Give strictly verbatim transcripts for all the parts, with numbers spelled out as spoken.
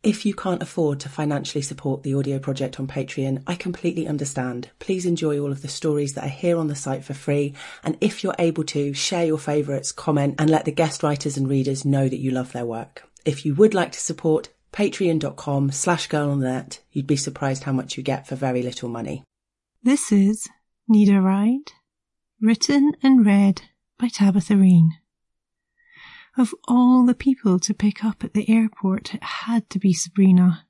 If you can't afford to financially support the audio project on Patreon, I completely understand. Please enjoy all of the stories that are here on the site for free. And if you're able to, share your favourites, comment, and let the guest writers and readers know that you love their work. If you would like to support, patreon.com slash girl on the net. You'd be surprised how much you get for very little money. This is Need a Ride? Written and read by Tabitha Rain. Of all the people to pick up at the airport, it had to be Sabrina.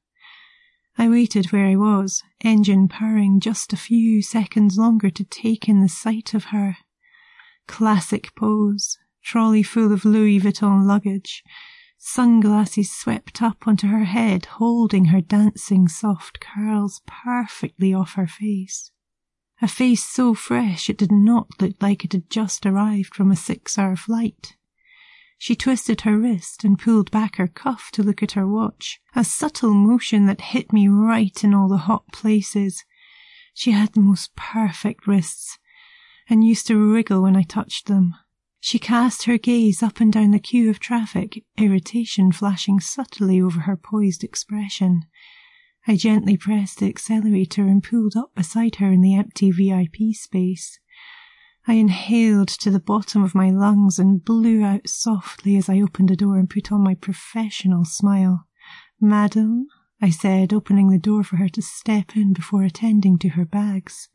I waited where I was, engine purring just a few seconds longer to take in the sight of her. Classic pose, trolley full of Louis Vuitton luggage, sunglasses swept up onto her head, holding her dancing soft curls perfectly off her face. A face so fresh it did not look like it had just arrived from a six-hour flight. She twisted her wrist and pulled back her cuff to look at her watch, a subtle motion that hit me right in all the hot places. She had the most perfect wrists, and used to wriggle when I touched them. She cast her gaze up and down the queue of traffic, irritation flashing subtly over her poised expression. I gently pressed the accelerator and pulled up beside her in the empty V I P space. I inhaled to the bottom of my lungs and blew out softly as I opened the door and put on my professional smile. "Madam," I said, opening the door for her to step in before attending to her bags.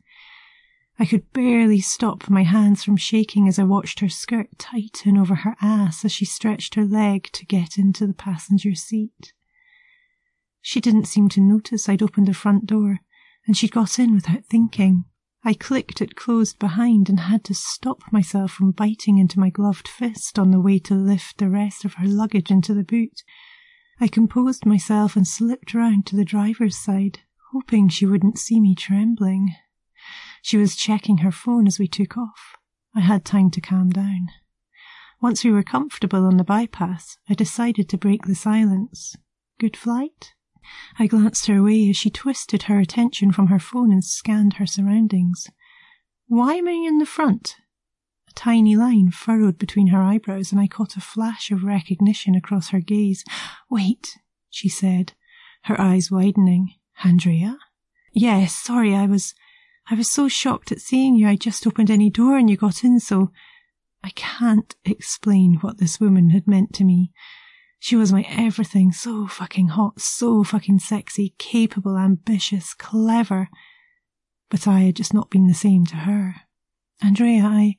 I could barely stop my hands from shaking as I watched her skirt tighten over her ass as she stretched her leg to get into the passenger seat. She didn't seem to notice I'd opened the front door, and she'd got in without thinking. I clicked it closed behind and had to stop myself from biting into my gloved fist on the way to lift the rest of her luggage into the boot. I composed myself and slipped round to the driver's side, hoping she wouldn't see me trembling. She was checking her phone as we took off. I had time to calm down. Once we were comfortable on the bypass, I decided to break the silence. "Good flight?" I glanced her way as she twisted her attention from her phone and scanned her surroundings. "Why am I in the front?" A tiny line furrowed between her eyebrows, and I caught a flash of recognition across her gaze. "Wait," she said, her eyes widening. "Andrea?" "Yes, sorry, I was... I was so shocked at seeing you. I just opened any door and you got in, so..." I can't explain what this woman had meant to me. She was my everything, so fucking hot, so fucking sexy, capable, ambitious, clever. But I had just not been the same to her. "Andrea, I...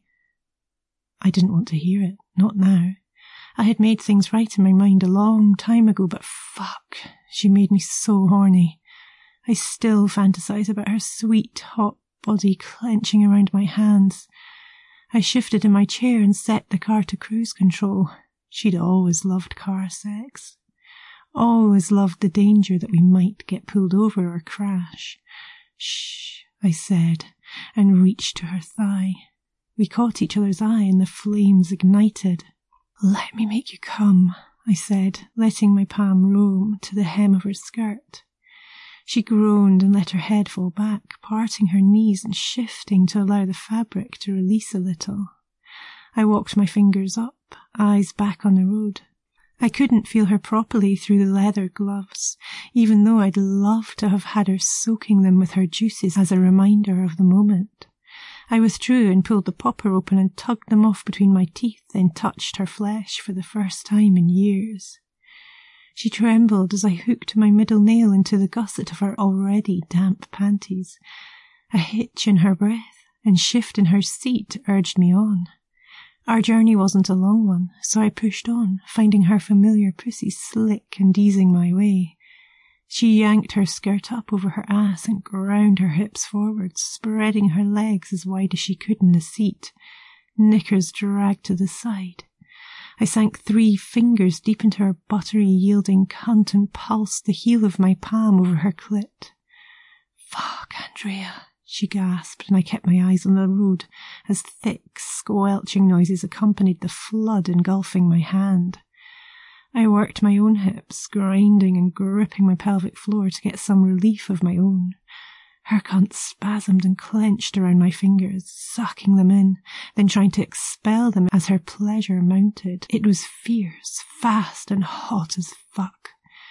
I didn't want to hear it, not now. I had made things right in my mind a long time ago, but fuck, she made me so horny. I still fantasize about her sweet, hot body clenching around my hands. I shifted in my chair and set the car to cruise control. She'd always loved car sex. Always loved the danger that we might get pulled over or crash. "Shh," I said, and reached to her thigh. We caught each other's eye and the flames ignited. "Let me make you come," I said, letting my palm roam to the hem of her skirt. She groaned and let her head fall back, parting her knees and shifting to allow the fabric to release a little. I walked my fingers up, eyes back on the road. I couldn't feel her properly through the leather gloves, even though I'd love to have had her soaking them with her juices as a reminder of the moment. I withdrew and pulled the popper open and tugged them off between my teeth, then touched her flesh for the first time in years. She trembled as I hooked my middle nail into the gusset of her already damp panties. A hitch in her breath and shift in her seat urged me on. Our journey wasn't a long one, so I pushed on, finding her familiar pussy slick and easing my way. She yanked her skirt up over her ass and ground her hips forward, spreading her legs as wide as she could in the seat. Knickers dragged to the side. I sank three fingers deep into her buttery, yielding cunt and pulsed the heel of my palm over her clit. "Fuck, Andrea," she gasped, and I kept my eyes on the road as thick, squelching noises accompanied the flood engulfing my hand. I worked my own hips, grinding and gripping my pelvic floor to get some relief of my own. Her cunt spasmed and clenched around my fingers, sucking them in, then trying to expel them as her pleasure mounted. It was fierce, fast, and hot as fuck.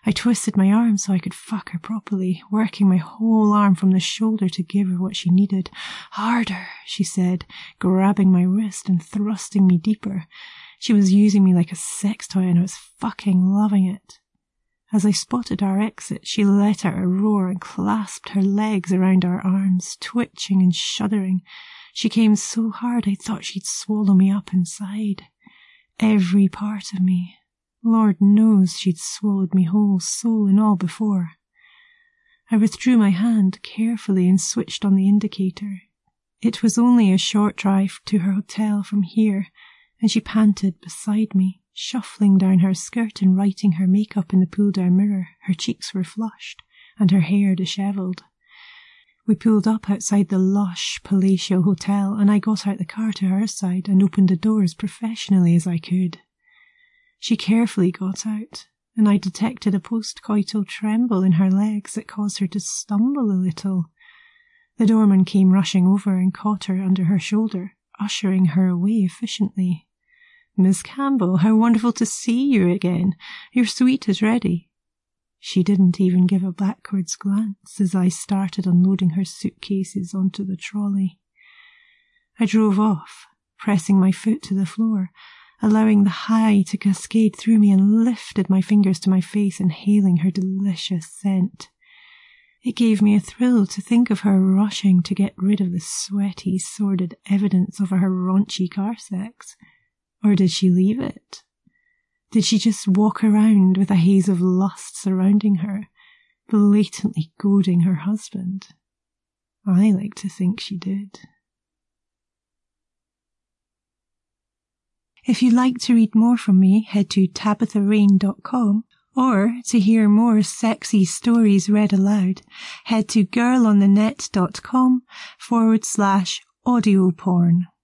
I twisted my arm so I could fuck her properly, working my whole arm from the shoulder to give her what she needed. Harder, she said, grabbing my wrist and thrusting me deeper. She was using me like a sex toy and I was fucking loving it. As I spotted our exit, she let out a roar and clasped her legs around our arms, twitching and shuddering. She came so hard I thought she'd swallow me up inside. Every part of me. Lord knows she'd swallowed me whole, soul and all, before. I withdrew my hand carefully and switched on the indicator. It was only a short drive to her hotel from here, and she panted beside me, shuffling down her skirt and righting her makeup in the pull-down mirror. Her cheeks were flushed, and her hair dishevelled. We pulled up outside the lush, palatial hotel, and I got out the car to her side and opened the door as professionally as I could. She carefully got out, and I detected a post-coital tremble in her legs that caused her to stumble a little. The doorman came rushing over and caught her under her shoulder, ushering her away efficiently. "Miss Campbell, how wonderful to see you again. Your suite is ready." She didn't even give a backwards glance as I started unloading her suitcases onto the trolley. I drove off, pressing my foot to the floor, allowing the high to cascade through me, and lifted my fingers to my face, inhaling her delicious scent. It gave me a thrill to think of her rushing to get rid of the sweaty, sordid evidence of her raunchy car sex. Or did she leave it? Did she just walk around with a haze of lust surrounding her, blatantly goading her husband? I like to think she did. If you'd like to read more from me, head to tabitha rain dot com, or to hear more sexy stories read aloud, head to girlonthenet.com forward slash audio porn.